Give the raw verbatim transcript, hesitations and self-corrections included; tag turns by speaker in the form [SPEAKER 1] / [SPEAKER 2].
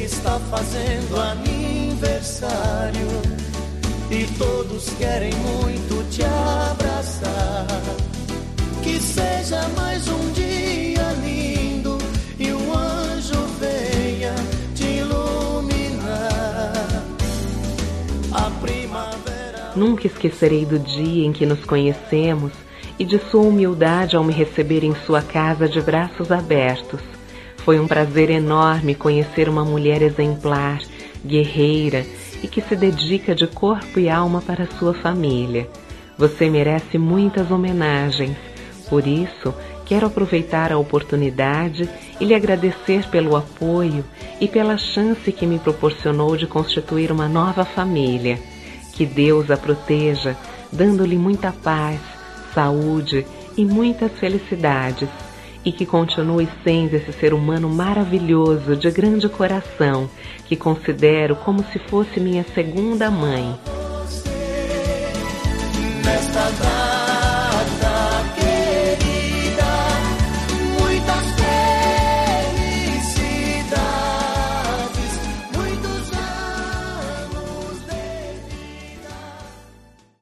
[SPEAKER 1] está fazendo aniversário e todos querem muito te abraçar. Que seja mais um dia lindo e um anjo venha te iluminar. A primavera...
[SPEAKER 2] Nunca esquecerei do dia em que nos conhecemos e de sua humildade ao me receber em sua casa de braços abertos. Foi um prazer enorme conhecer uma mulher exemplar, guerreira e que se dedica de corpo e alma para sua família. Você merece muitas homenagens. Por isso, quero aproveitar a oportunidade e lhe agradecer pelo apoio e pela chance que me proporcionou de constituir uma nova família. Que Deus a proteja, dando-lhe muita paz, saúde e muitas felicidades. E que continue sendo esse ser humano maravilhoso, de grande coração, que considero como se fosse minha segunda mãe.
[SPEAKER 1] Nesta